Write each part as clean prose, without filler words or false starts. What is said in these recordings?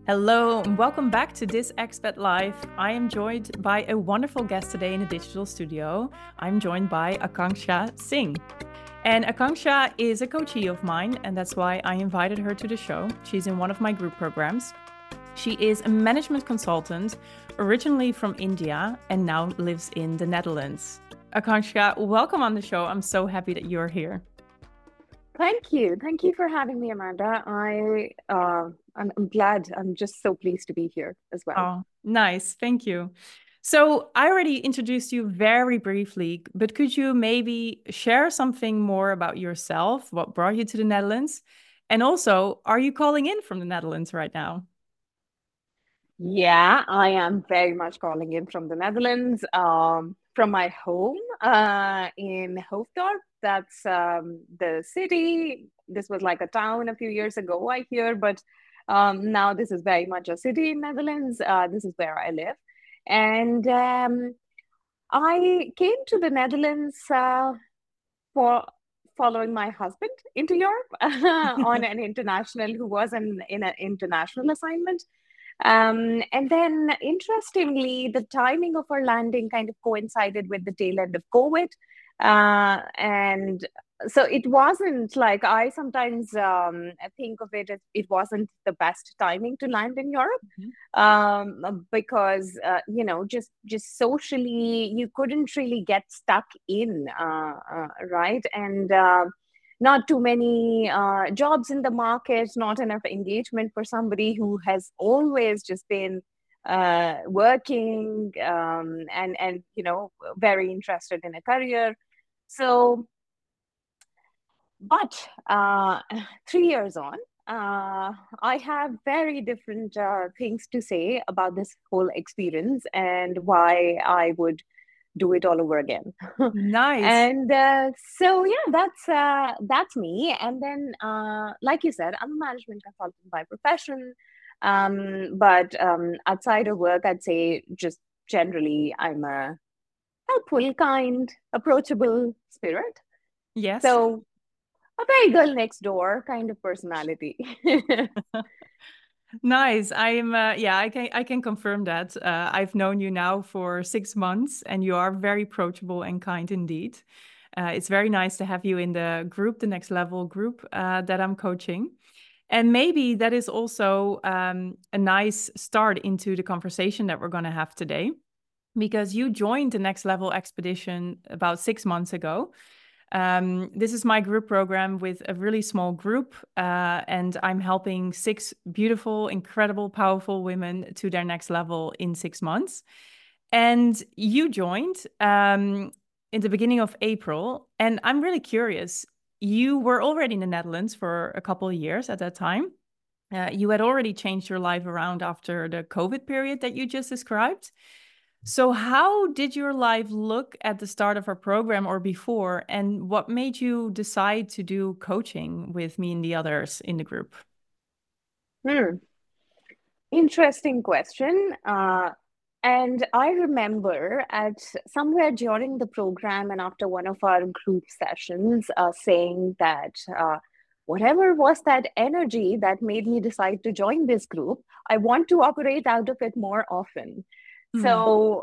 Hello and welcome back to This Expat Life. I am joined by a wonderful guest today in the digital studio. I'm joined by Akanksha Singh. And Akanksha is a coachee of mine, and that's why I invited her to the show. She's in one of my group programs. She is a management consultant, originally from India, and now lives in the Netherlands. Akanksha, welcome on the show. I'm so happy that you're here. Thank you. Thank you for having me, Amanda. I'm glad. I'm just so pleased to be here as well. Oh, nice. Thank you. So I already introduced you very briefly, but could you maybe share something more about yourself? What brought you to the Netherlands? And also, are you calling in from the Netherlands right now? Yeah, I am very much calling in from the Netherlands, from my home in Hoofddorp. That's the city. This was like a town a few years ago, I hear, but now this is very much a city in Netherlands. This is where I live. And I came to the Netherlands for following my husband into Europe on an international who was in an international assignment. And then, interestingly, the timing of our landing kind of coincided with the tail end of COVID. And so it wasn't like I sometimes think of it as it wasn't the best timing to land in Europe Mhm. because just socially you couldn't really get stuck in, right? And not too many jobs in the market, not enough engagement for somebody who has always just been working and very interested in a career. So, but 3 years on, I have very different things to say about this whole experience and why I would do it all over again. Nice. And so yeah, that's me. And then, like you said, I'm a management consultant by profession, but outside of work, I'd say just generally, I'm a helpful, kind, approachable spirit. Yes. So a very girl next door kind of personality. Nice. I can confirm that. I've known you now for 6 months, and you are very approachable and kind indeed. It's very nice to have you in the group, the next level group that I'm coaching. And maybe that is also a nice start into the conversation that we're going to have today, because you joined the Next Level Expedition about 6 months ago. This is my group program with a really small group, and I'm helping 6 beautiful, incredible, powerful women to their next level in 6 months. And you joined in the beginning of April, and I'm really curious. You were already in the Netherlands for a couple of years at that time. You had already changed your life around after the COVID period that you just described. So, how did your life look at the start of our program or before? And what made you decide to do coaching with me and the others in the group? Hmm. Interesting question. And I remember at somewhere during the program and after one of our group sessions, saying that whatever was that energy that made me decide to join this group, I want to operate out of it more often. Hmm. So,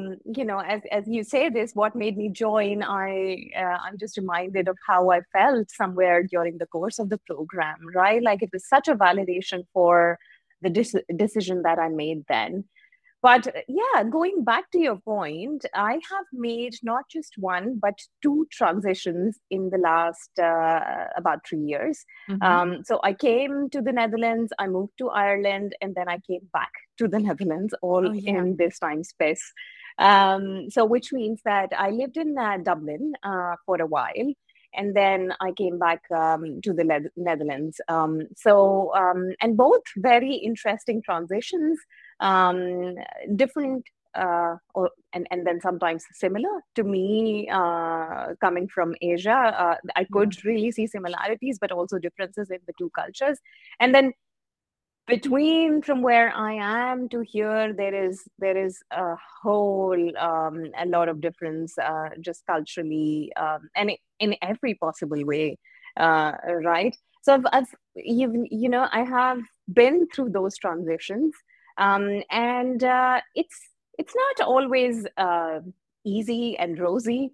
as you say this, what made me join? I'm just reminded of how I felt somewhere during the course of the program, right? Like it was such a validation for the decision that I made then. But yeah, going back to your point, I have made not just one, but two transitions in the last about 3 years. Hmm. So I came to the Netherlands, I moved to Ireland, and then I came back to the Netherlands all Oh, yeah. in this time space. So which means that I lived in Dublin for a while. And then I came back to the Netherlands. And both very interesting transitions, um, different and then sometimes similar to me coming from Asia. I Yeah. could really see similarities, but also differences in the two cultures. And then between from where I am to here, there is a whole a lot of difference just culturally and in every possible way, right? So I have been through those transitions, and it's not always easy and rosy.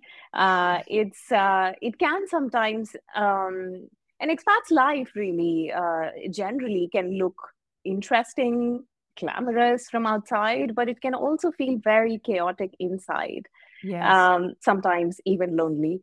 It can sometimes, an expat's life really generally can look interesting, glamorous from outside, but it can also feel very chaotic inside. Yes. Sometimes even lonely.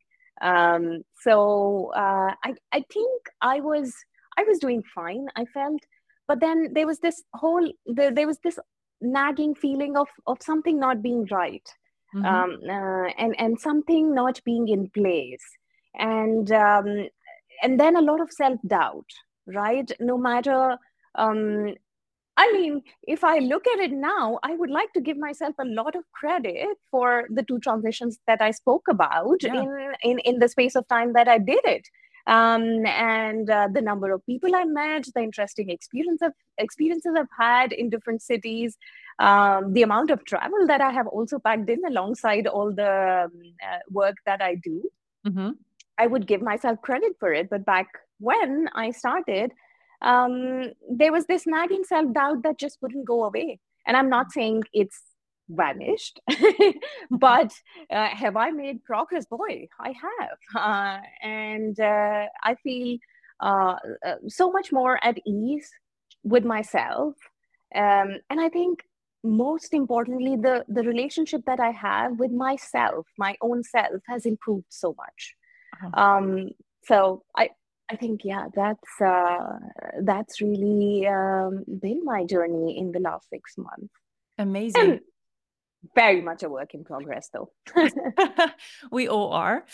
I think I was doing fine, I felt, but then there was this nagging feeling of something not being right, Mm-hmm. and something not being in place, and um, and then a lot of self doubt, right? No matter, um, I mean, if I look at it now, I would like to give myself a lot of credit for the two transitions that I spoke about Yeah. in the space of time that I did it. And the number of people I met, the interesting experiences I've had in different cities, the amount of travel that I have also packed in alongside all the work that I do. Mm-hmm. I would give myself credit for it. But back when I started, there was this nagging self doubt that just wouldn't go away. And I'm not saying it's vanished, but have I made progress? Boy, I have. And I feel so much more at ease with myself. And I think most importantly, the relationship that I have with myself, my own self, has improved so much. Oh, um so I think, yeah, that's really been my journey in the last 6 months, amazing. and very much a work in progress though. We all are.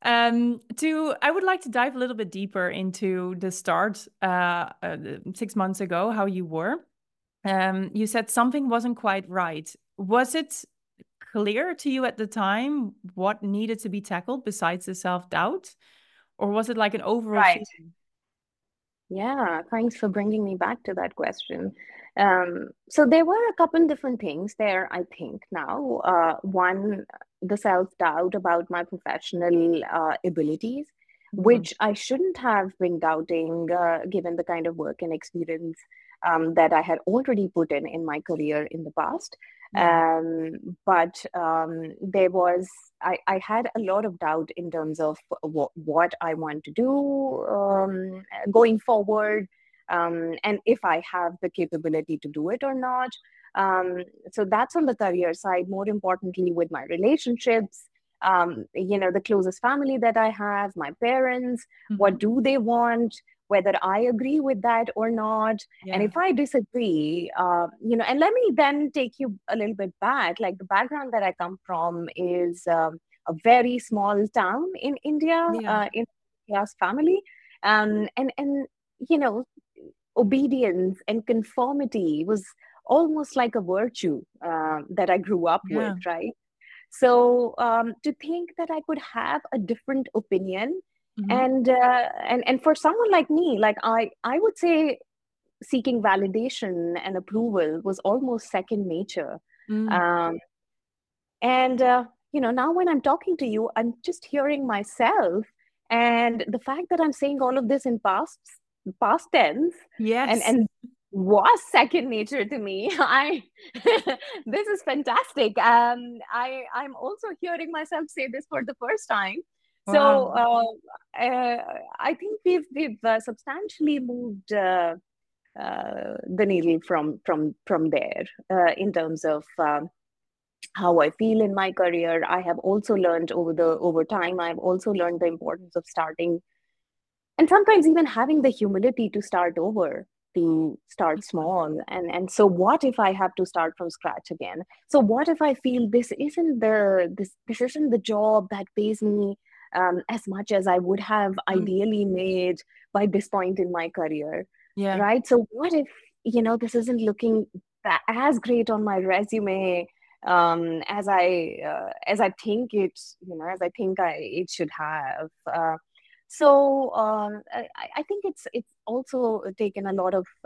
I would like to dive a little bit deeper into the start 6 months ago, how you were. You said something wasn't quite right. Was it clear to you at the time what needed to be tackled besides the self-doubt? Or was it like an overall Right. feeling? Yeah, thanks for bringing me back to that question. So there were a couple different things there, I think now. One, the self-doubt about my professional abilities, Mhm. which I shouldn't have been doubting, given the kind of work and experience that I had already put in my career in the past. Yeah. But I had a lot of doubt in terms of what I want to do going forward, and if I have the capability to do it or not. So that's on the career side. More importantly, with my relationships, the closest family that I have, my parents, Hmm. what do they want? Whether I agree with that or not. And Yeah. if I disagree, and let me then take you a little bit back. Like, the background that I come from is a very small town in India, Yeah. in class family, and you know, obedience and conformity was almost like a virtue that I grew up with, Yeah. right? So to think that I could have a different opinion, Hmm. and for someone like me, like I would say seeking validation and approval was almost second nature. Mm. Um, and now when I'm talking to you, I'm just hearing myself, and the fact that I'm saying all of this in past tense, and Yes. and was second nature to me. I This is fantastic. I'm also hearing myself say this for the first time. So Wow. I think we've substantially moved the needle from there in terms of how I feel in my career. I have also learned over time. I've also learned the importance of starting, and sometimes even having the humility to start over, to start small. And so, what if I have to start from scratch again? So what if I feel this isn't the job that pays me as much as I would have Mm. ideally made by this point in my career, Yeah. right? So what if this isn't looking as great on my resume as I think it should have. I think it's also taken a lot of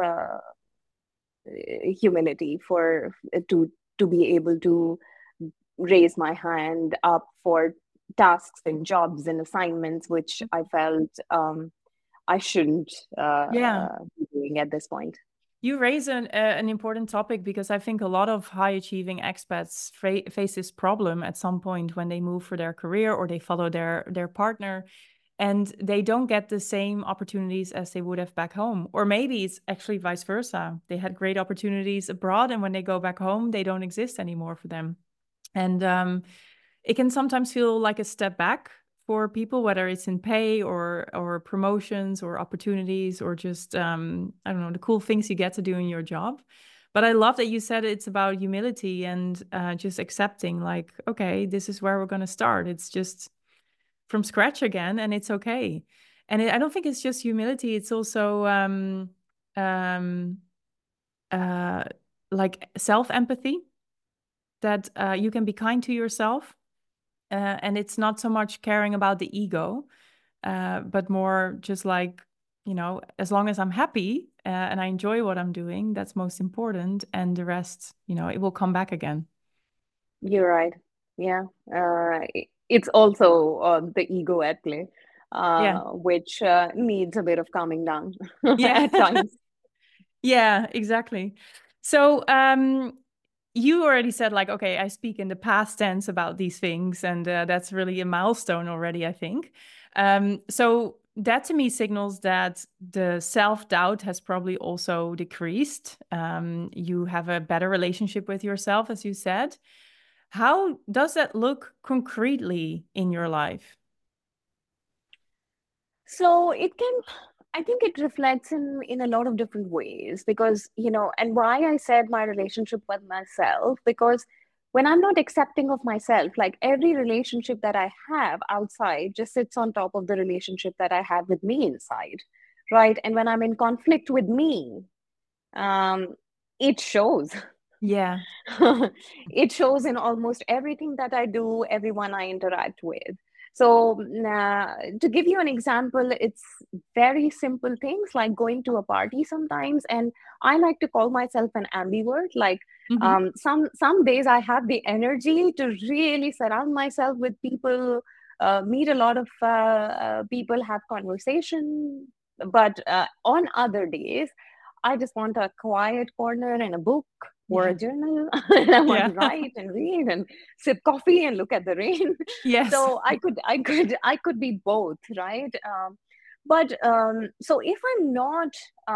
humility for to be able to raise my hand up for tasks and jobs and assignments which I felt I shouldn't Yeah. be doing at this point. You raise an important topic because I think a lot of high achieving expats face this problem at some point when they move for their career or they follow their partner, and they don't get the same opportunities as they would have back home. Or maybe it's actually vice versa. They had great opportunities abroad, and when they go back home, they don't exist anymore for them. And it can sometimes feel like a step back for people, whether it's in pay or promotions or opportunities or just I don't know, the cool things you get to do in your job. But I love that you said it's about humility and just accepting, like, okay, this is where we're going to start. It's just from scratch again, and it's okay. And I don't think it's just humility. It's also um, uh, like self-empathy, that you can be kind to yourself. And it's not so much caring about the ego, but more just like, as long as I'm happy and I enjoy what I'm doing, that's most important. And the rest, it will come back again. You're right. Yeah. It's also the ego at play, Yeah. which needs a bit of calming down Yeah. at times. Yeah, exactly. So, you already said, like, okay, I speak in the past tense about these things, and that's really a milestone already, I think. So that to me signals that the self-doubt has probably also decreased. You have a better relationship with yourself, as you said. How does that look concretely in your life? So it can, I think it reflects in a lot of different ways because, and why I said my relationship with myself, because when I'm not accepting of myself, like every relationship that I have outside just sits on top of the relationship that I have with me inside, right? And when I'm in conflict with me, um, it shows. Yeah. It shows in almost everything that I do, everyone I interact with. So, to give you an example, it's very simple things like going to a party sometimes, and I like to call myself an ambivert. Like, Hmm. some days I have the energy to really surround myself with people, meet a lot of people, have conversation. But on other days, I just want a quiet corner and a book or a Yeah. journal, and I want Yeah. to write and read and sip coffee and look at the rain. Yes. So I could be both, right? But so if I'm not,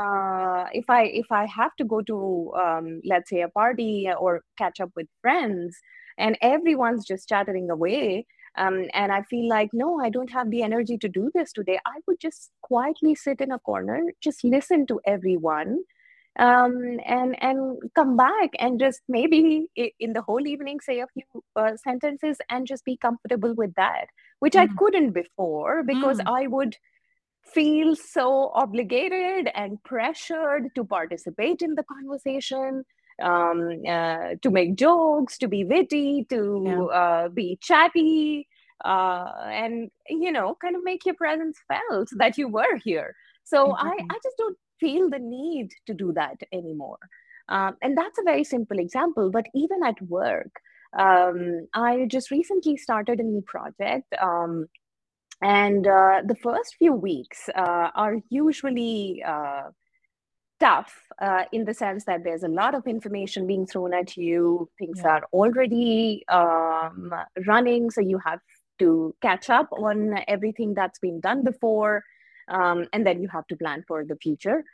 if I have to go to, let's say, a party or catch up with friends, and everyone's just chattering away, and I feel like, no, I don't have the energy to do this today, I would just quietly sit in a corner, just listen to everyone, and come back and just maybe in the whole evening say a few sentences and just be comfortable with that, which I Mm. couldn't before because Mm. I would feel so obligated and pressured to participate in the conversation, to make jokes, to be witty, Yeah. to be chatty, and kind of make your presence felt that you were here. So I Exactly. just don't feel the need to do that anymore. And that's a very simple example. But even at work, I just recently started a new project. And the first few weeks are usually tough, in the sense that there's a lot of information being thrown at you. Things Yeah. are already running, so you have to catch up on everything that's been done before, and then you have to plan for the future.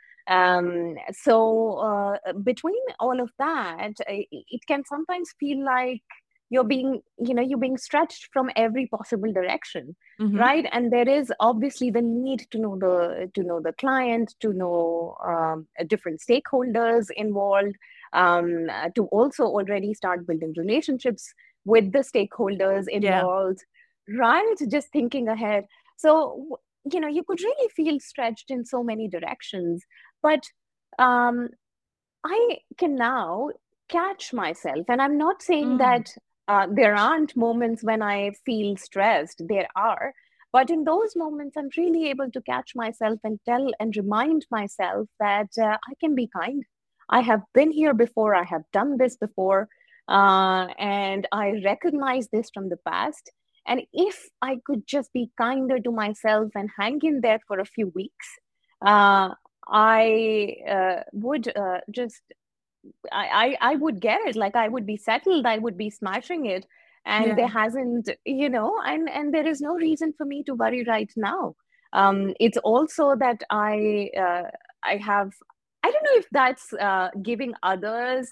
So between all of that, it can sometimes feel like you're being stretched from every possible direction, Hmm. right? And there is obviously the need to know the client, to know different stakeholders involved, to also already start building relationships with the stakeholders Yeah. involved, right? Just thinking ahead. So you could really feel stretched in so many directions, but um, I can now catch myself, and I'm not saying Mm. that there aren't moments when I feel stressed. There are. But in those moments, I'm really able to catch myself and tell and remind myself that I can be kind. I have been here before, I have done this before, and I recognize this from the past. And if I could just be kinder to myself and hang in there for a few weeks, uh, I would just I would get it. Like I would be settled, I would be smashing it. And there Yeah. hasn't, and there is no reason for me to worry right now. It's also that I have, I don't know if that's giving others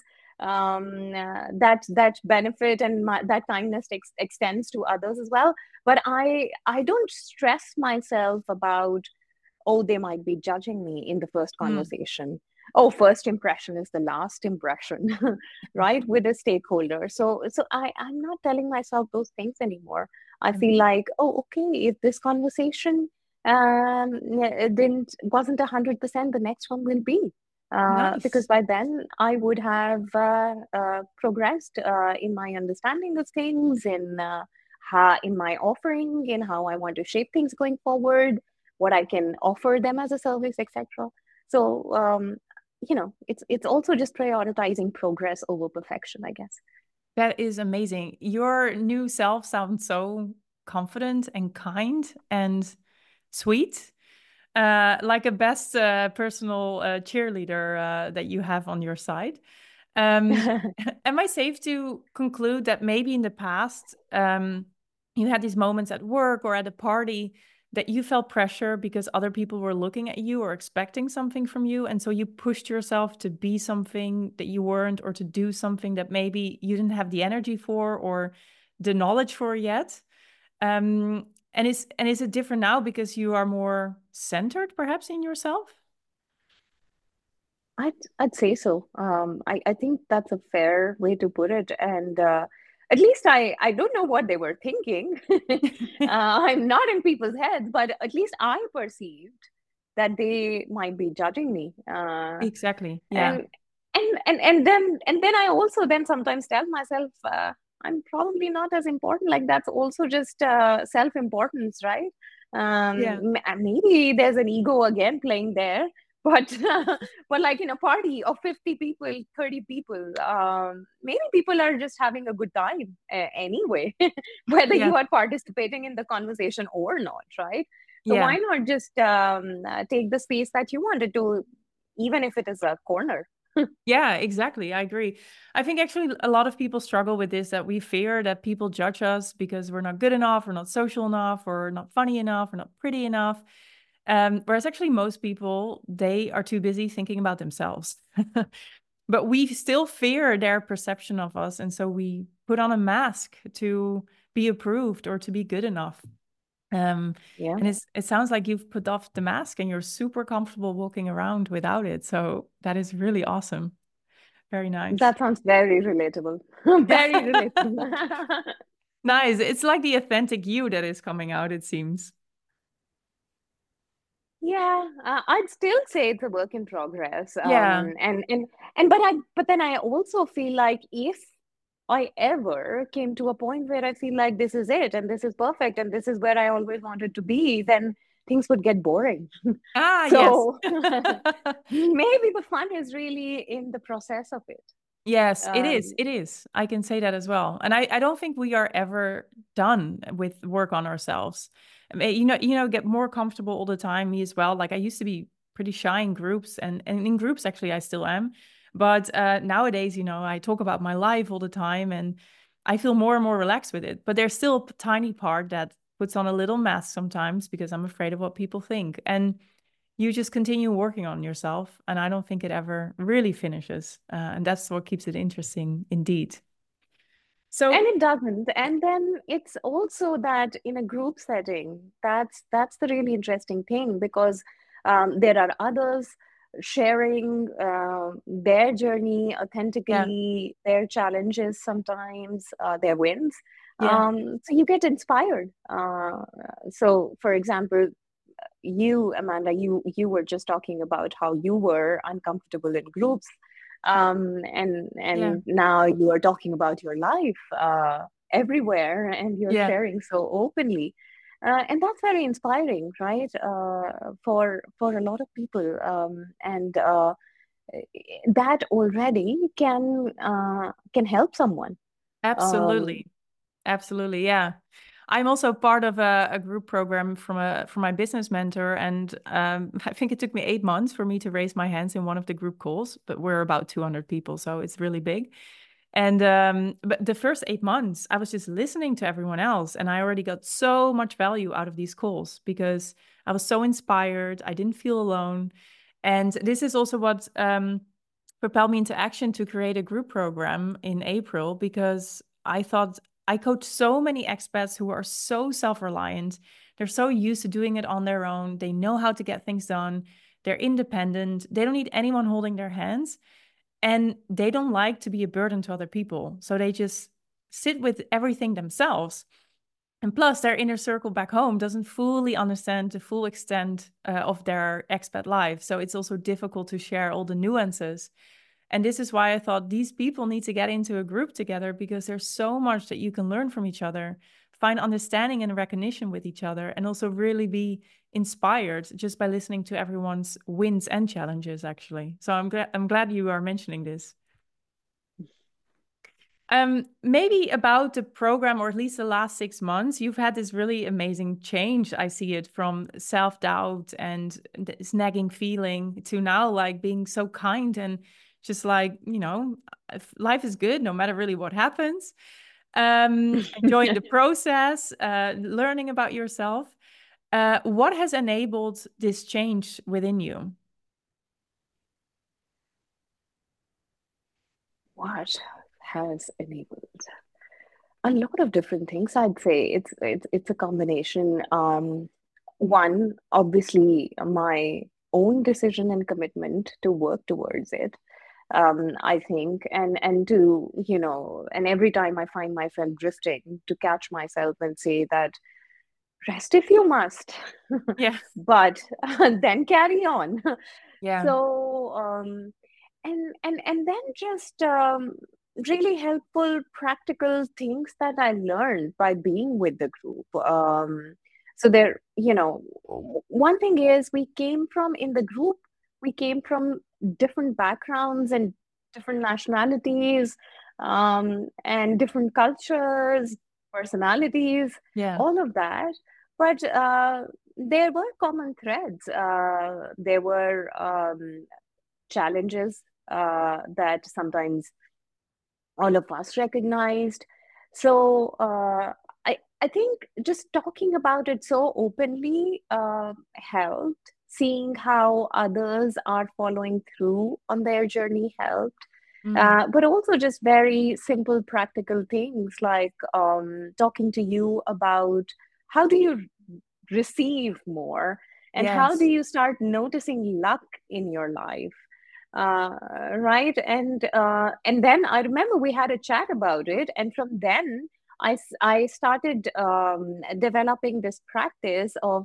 that benefit, and that kindness extends to others as well. But I don't stress myself about, oh, they might be judging me in the first Mm. conversation. Oh, first impression is the last impression, right? With a stakeholder. I'm not telling myself those things anymore. I feel like, oh, okay, if this conversation didn't wasn't 100%, the next one will be. Because Nice. by then I would have progressed in my understanding of things, in my offering, in how I want to shape things going forward, what I can offer them as a service, etc. So it's also just prioritizing progress over perfection, I guess. That is amazing. Your new self sounds so confident and kind and sweet, like a best personal cheerleader that you have on your side. Um, am I safe to conclude that maybe in the past, you had these moments at work or at a party that you felt pressure because other people were looking at you or expecting something from you, and so you pushed yourself to be something that you weren't, or to do something that maybe you didn't have the energy for or the knowledge for yet? And is it different now because you are more centered, perhaps, in yourself? I'd say so. I think that's a fair way to put it. And at least I don't know what they were thinking. I'm not in people's heads, but at least I perceived that they might be judging me. Exactly. Yeah. And and then I also then sometimes tell myself, I'm probably not as important. Like that's also just self-importance, right? Yeah. Maybe there's an ego again playing there, but but like in a party of 50 people, 30 people, maybe people are just having a good time anyway, whether Yeah. you are participating in the conversation or not, right? So why Yeah. not just take the space that you wanted to, even if it is a corner. Yeah, exactly. I agree. I think actually a lot of people struggle with this, that we fear that people judge us because we're not good enough, or not social enough, or not funny enough, or not pretty enough. Whereas actually most people, they are too busy thinking about themselves. But we still fear their perception of us. And so we put on a mask to be approved or to be good enough. Um, Yeah, and it sounds like you've put off the mask and you're super comfortable walking around without it. So that is really awesome. Very nice. that sounds very relatable. Very relatable. Nice. It's like the authentic you that is coming out, it seems. Yeah, I'd still say it's a work in progress. Yeah. But then I also feel like if I ever came to a point where I feel like this is it and this is perfect and this is where I always wanted to be, then things would get boring. Ah, yes. So maybe the fun is really in the process of it. Yes, it is. Um, It is. I can say that as well. And I don't think we are ever done with work on ourselves. I mean, get more comfortable all the time, me as well. Like I used to be pretty shy in groups, and in groups actually I still am. But nowadays, I talk about my life all the time, and I feel more and more relaxed with it. But there's still a tiny part that puts on a little mask sometimes because I'm afraid of what people think. And you just continue working on yourself. And I don't think it ever really finishes. And that's what keeps it interesting, indeed. and So, it doesn't. And then it's also that in a group setting, that's the really interesting thing, because there are others sharing their journey yeah, authentically, their challenges, sometimes their wins. yeah, So you get inspired. So, for example, you, Amanda, you were just talking about how you were uncomfortable in groups, yeah, and now you are talking about your life everywhere, and you're yeah, sharing so openly, and that's very inspiring, right? For a lot of people, and that already can help someone. Um, absolutely. Absolutely. Yeah. I'm also part of a group program from my business mentor, and I think it took me 8 months for me to raise my hands in one of the group calls, but we're about 200 people, so it's really big. And but the first 8 months, I was just listening to everyone else, and I already got so much value out of these calls because I was so inspired. I didn't feel alone, and this is also what propelled me into action to create a group program in April, because I thought I coach so many expats who are so self-reliant. They're so used to doing it on their own. They know how to get things done. They're independent. They don't need anyone holding their hands. And they don't like to be a burden to other people. So they just sit with everything themselves. And plus, their inner circle back home doesn't fully understand the full extent of their expat life. So it's also difficult to share all the nuances. And this is why I thought these people need to get into a group together, because there's so much that you can learn from each other, find understanding and recognition with each other, and also really be inspired just by listening to everyone's wins and challenges, actually. So I'm glad you are mentioning this. Maybe about the program, or at least the last 6 months, you've had this really amazing change. I see it from self-doubt and this nagging feeling to now like being so kind and just like, life is good no matter really what happens. Enjoying the process, learning about yourself. What has enabled this change within you? What has enabled? A lot of different things, I'd say. It's a combination. One, obviously, my own decision and commitment to work towards it. I think, and to, and every time I find myself drifting, to catch myself and say that rest if you must, Yeah. but then carry on. Yeah. So, and then just really helpful practical things that I learned by being with the group. So there, one thing is in the group, we came from different backgrounds and different nationalities, and different cultures, personalities, Yeah. all of that. But there were common threads. There were challenges that sometimes all of us recognized. So I think just talking about it so openly helped. Seeing how others are following through on their journey helped. But also just very simple, practical things like talking to you about how do you receive more, and how do Yes. you start noticing luck in your life, right? And then I remember we had a chat about it, and from then I started developing this practice of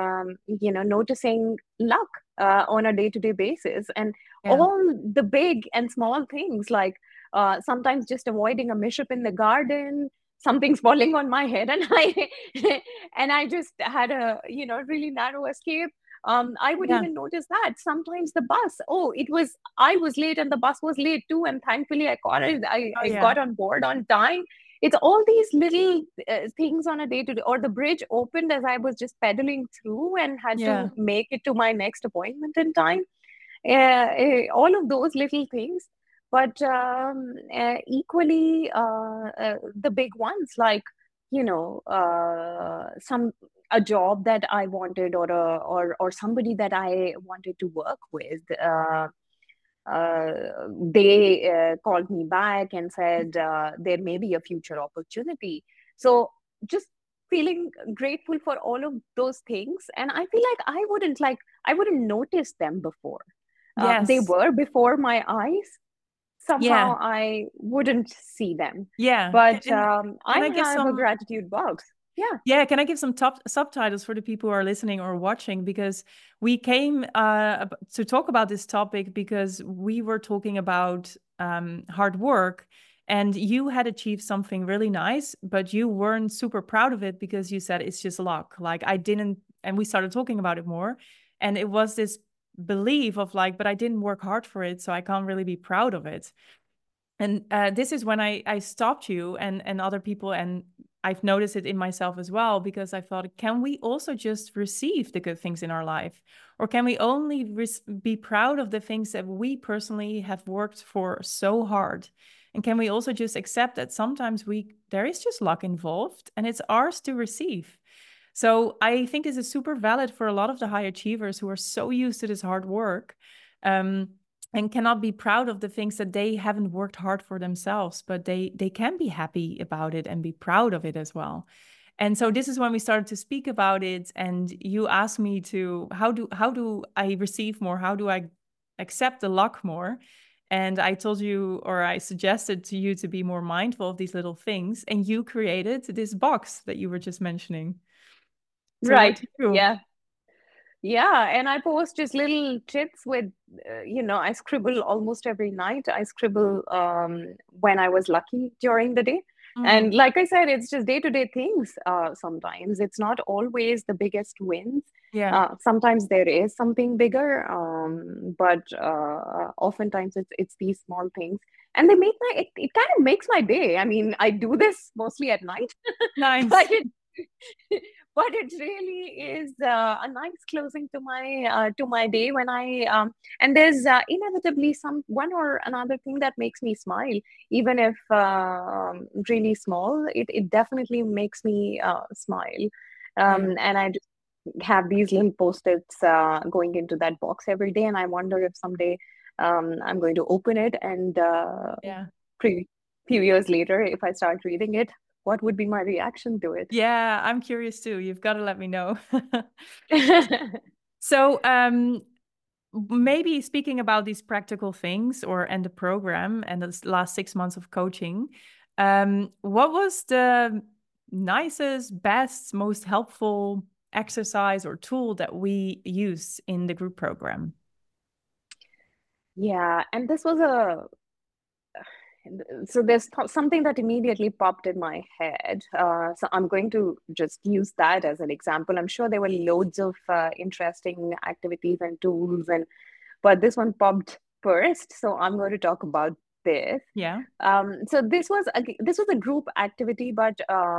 noticing luck on a day-to-day basis, and Yeah. all the big and small things, like sometimes just avoiding a mishap in the garden, something's falling on my head, and I and I just had a really narrow escape. I would Yeah. even notice that sometimes the bus, I was late and the bus was late too, and thankfully I got it. Oh, I yeah. got on board on time. It's all these little things on a day to day. Or the bridge opened as I was just pedaling through and had Yeah. to make it to my next appointment in time. All of those little things, but equally the big ones, like some a job that I wanted, or somebody that I wanted to work with. Uh, they called me back and said there may be a future opportunity. So just feeling grateful for all of those things, and I feel like I wouldn't notice them before. They Yes. were before my eyes. Yeah. Somehow I wouldn't see them. Yeah. But And I can I give have a some gratitude box. Yeah. Yeah, can I give some top subtitles for the people who are listening or watching? Because we came to talk about this topic because we were talking about hard work, and you had achieved something really nice, but you weren't super proud of it because you said it's just luck. Like I didn't, and we started talking about it more, and it was this belief of like, but I didn't work hard for it, so I can't really be proud of it. And this is when I stopped you and other people, and I've noticed it in myself as well, because I thought, can we also just receive the good things in our life? Or can we only be proud of the things that we personally have worked for so hard? And can we also just accept that sometimes there is just luck involved and it's ours to receive? So I think this is super valid for a lot of the high achievers who are so used to this hard work, and cannot be proud of the things that they haven't worked hard for themselves, but they can be happy about it and be proud of it as well. And so this is when we started to speak about it, and you asked me to, how do I receive more? How do I accept the luck more? And I told you, or I suggested to you, to be more mindful of these little things, and you created this box that you were just mentioning. So what Right. do you do? Yeah. Yeah, and I post just little tips with, I scribble almost every night. I scribble when I was lucky during the day. Mm, And like I said, it's just day-to-day things sometimes. It's not always the biggest wins. yeah. Sometimes there is something bigger, but oftentimes it's these small things. And they make it kind of makes my day. I mean, I do this mostly at night, Nice. but it but it really is a nice closing to my day when I and there's inevitably some one or another thing that makes me smile, even if really small. It definitely makes me smile, Yeah. and I just have these little post-its going into that box every day, and I wonder if someday I'm going to open it and Yeah. pre few years later, if I start reading it, what would be my reaction to it? Yeah, I'm curious too. You've got to let me know. So, maybe speaking about these practical things, and the program and the last 6 months of coaching, what was the nicest, best, most helpful exercise or tool that we use in the group program? Yeah, and this was a so there's something that immediately popped in my head. So I'm going to just use that as an example. I'm sure there were loads of interesting activities and tools, but this one popped first. So I'm going to talk about this. Yeah. So this was a group activity, but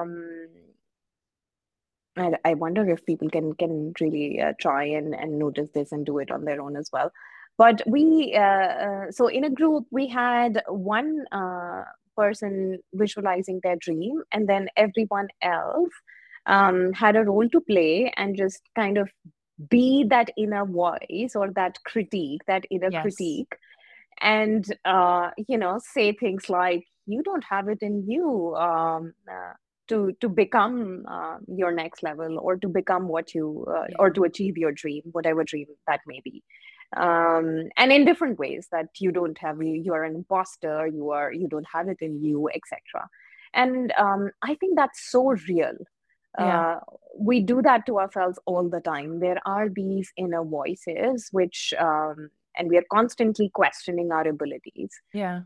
I wonder if people can really try and notice this and do it on their own as well. But so in a group, we had one person visualizing their dream, and then everyone else had a role to play and just kind of be that inner voice or that inner Yes. critique, and say things like, you don't have it in you to become your next level, or to become what you or Yeah. to achieve your dream, whatever dream that may be, and in different ways, that you don't have, you are an imposter, you don't have it in you, etc. And I think that's so real. Yeah. uh, we do that to ourselves all the time. There are these inner voices which and we are constantly questioning our abilities, Yeah.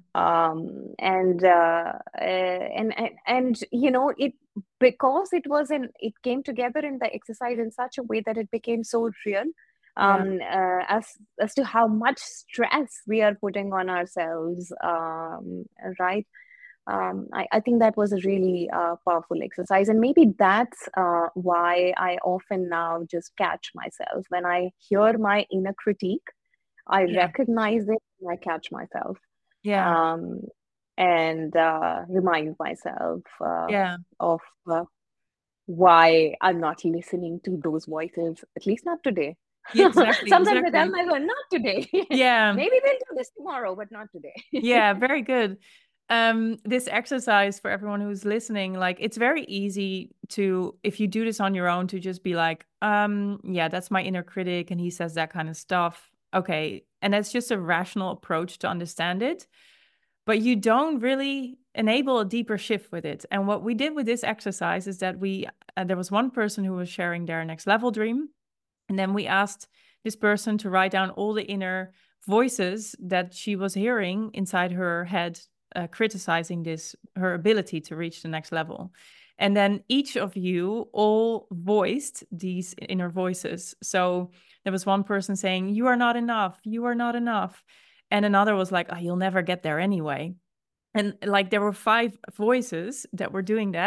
and it, because it came together in the exercise in such a way that it became so real, Yeah. as to how much stress we are putting on ourselves, right? I think that was a really powerful exercise. And maybe that's why I often now just catch myself when I hear my inner critique. I Yeah. recognize it and I catch myself, Yeah. um, and remind myself Yeah. of why I'm not listening to those voices, at least not today. Yeah, exactly. Sometimes I tell Exactly. myself, not today. Yeah. Maybe we'll do this tomorrow, but not today. Yeah, very good. This exercise, for everyone who's listening, like, it's very easy to, if you do this on your own, to just be like, yeah, that's my inner critic and he says that kind of stuff. Okay. And that's just a rational approach to understand it. But you don't really enable a deeper shift with it. And what we did with this exercise is that there was one person who was sharing their next level dream. And then we asked this person to write down all the inner voices that she was hearing inside her head, criticizing her ability to reach the next level. And then each of you all voiced these inner voices. So there was one person saying, "You are not enough. You are not enough." And another was like, "Oh, you'll never get there anyway." And like, there were 5 voices that were doing that.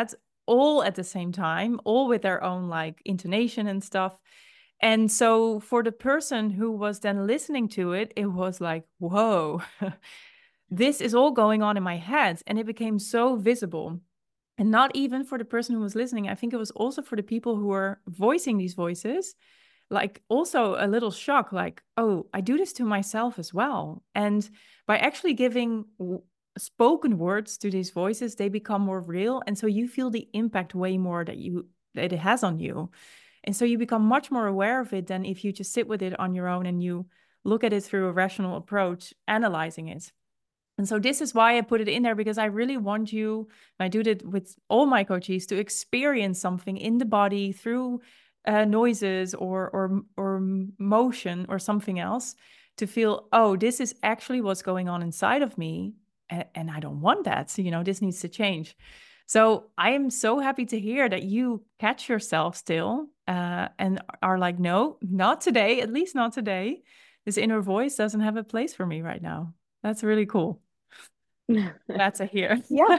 all at the same time, all with their own like intonation and stuff. And so for the person who was then listening to it, it was like, whoa, this is all going on in my head. And it became so visible. And not even for the person who was listening. I think it was also for the people who were voicing these voices, like also a little shock, like, oh, I do this to myself as well. And by actually giving spoken words to these voices, they become more real. And so you feel the impact way more that it has on you. And so you become much more aware of it than if you just sit with it on your own and you look at it through a rational approach, analyzing it. And so this is why I put it in there, because I really want you, and I do that with all my coaches, to experience something in the body through noises or motion or something else, to feel, oh, this is actually what's going on inside of me, and I don't want that. So, this needs to change. So I am so happy to hear that you catch yourself still and are like, no, not today, at least not today. This inner voice doesn't have a place for me right now. That's really cool. Glad to hear. Yeah.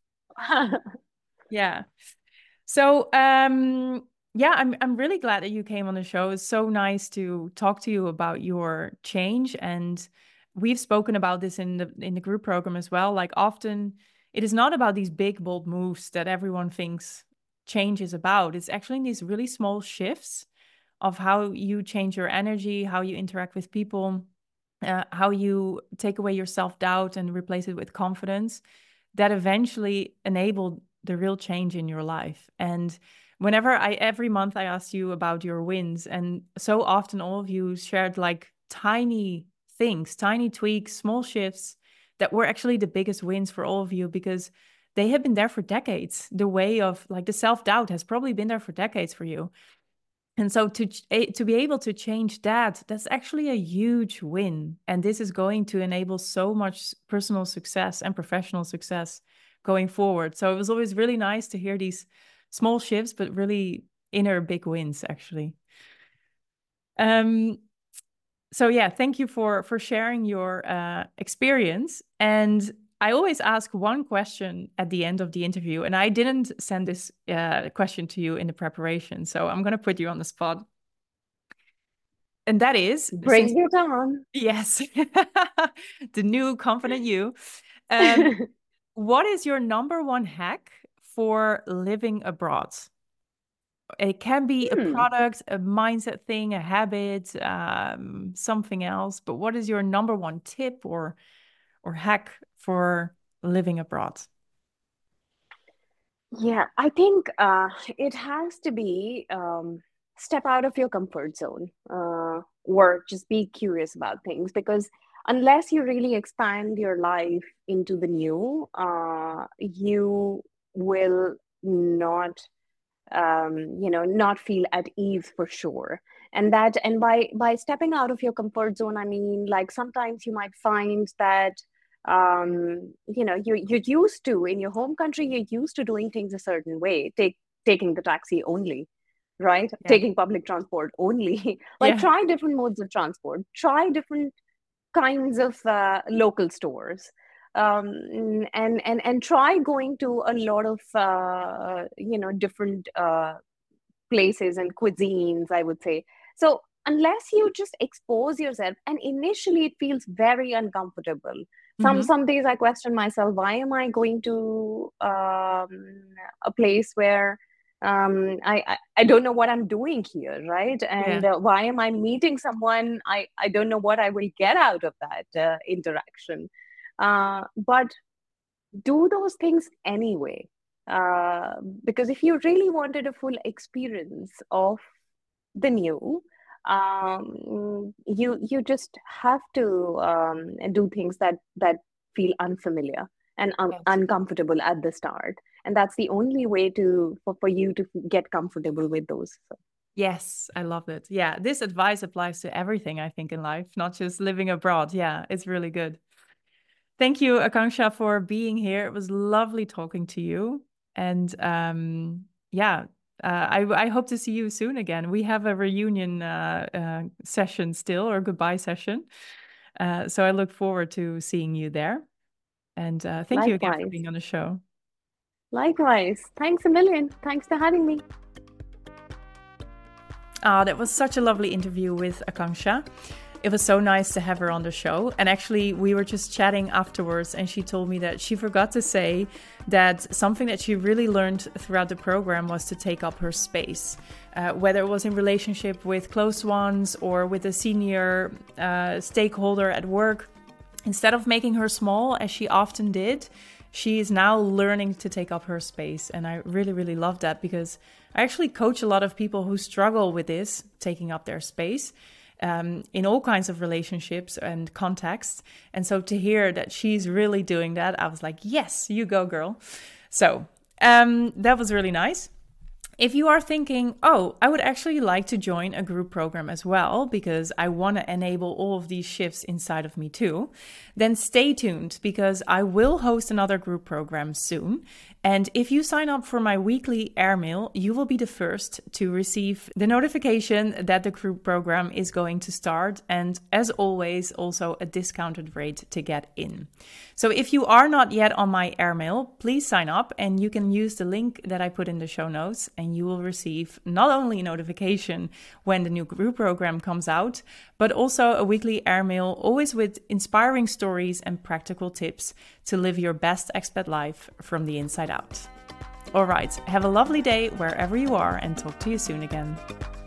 Yeah. So, yeah, I'm really glad that you came on the show. It's so nice to talk to you about your change, and we've spoken about this in the group program as well. Like often, it is not about these big bold moves that everyone thinks change is about. It's actually in these really small shifts of how you change your energy, how you interact with people, how you take away your self-doubt and replace it with confidence, that eventually enable the real change in your life. And every month I asked you about your wins, and so often all of you shared like tiny things, tiny tweaks, small shifts that were actually the biggest wins for all of you, because they have been there for decades. The way of like the self-doubt has probably been there for decades for you. And so to be able to change that, that's actually a huge win. And this is going to enable so much personal success and professional success going forward. So it was always really nice to hear these small shifts, but really inner big wins, actually. So yeah, thank you for sharing your experience. And I always ask one question at the end of the interview, and I didn't send this question to you in the preparation, so I'm going to put you on the spot. And that is, Bring it on. yes, the new confident you. What is your number one hack for living abroad? It can be a product, a mindset thing, a habit, something else. But what is your number one tip or hack for living abroad? Yeah, I think it has to be step out of your comfort zone, or just be curious about things, because unless you really expand your life into the new, you will not, not feel at ease for sure. And by stepping out of your comfort zone, I mean, like sometimes you might find that you're used to, in your home country, you're used to doing things a certain way, taking the taxi only, right? Yeah. Taking public transport only. Like Yeah. try different modes of transport, try different kinds of local stores, and try going to a lot of different places and cuisines, I would say. So unless you just expose yourself, and initially it feels very uncomfortable. Mm-hmm. Some days I question myself, why am I going to a place where I don't know what I'm doing here, right? Yeah. And why am I meeting someone? I don't know what I will get out of that interaction. But do those things anyway. Uh, because if you really wanted a full experience of the new, you just have to do things that feel unfamiliar and Yes. uncomfortable at the start, and that's the only way for you to get comfortable with those. So. Yes, I love it. Yeah, this advice applies to everything, I think, in life, not just living abroad. Yeah, it's really good. Thank you, Akanksha, for being here. It was lovely talking to you. And yeah, I hope to see you soon again. We have a reunion session still, or goodbye session. So I look forward to seeing you there. And thank you again for Likewise. being on the show. Likewise. Thanks a million. Thanks for having me. That was such a lovely interview with Akanksha. It was so nice to have her on the show. And actually, we were just chatting afterwards, and she told me that she forgot to say that something that she really learned throughout the program was to take up her space. Whether it was in relationship with close ones or with a senior stakeholder at work, instead of making her small, as she often did, she is now learning to take up her space. And I really, really love that, because I actually coach a lot of people who struggle with this, taking up their space, in all kinds of relationships and contexts. And so to hear that she's really doing that, I was like, yes, you go, girl. So that was really nice. If you are thinking, oh, I would actually like to join a group program as well, because I want to enable all of these shifts inside of me too, then stay tuned, because I will host another group program soon. And if you sign up for my weekly airmail, you will be the first to receive the notification that the group program is going to start. And as always, also a discounted rate to get in. So if you are not yet on my airmail, please sign up, and you can use the link that I put in the show notes, and you will receive not only a notification when the new group program comes out, but also a weekly airmail, always with inspiring stories and practical tips to live your best expat life from the inside out. All right, have a lovely day wherever you are, and talk to you soon again.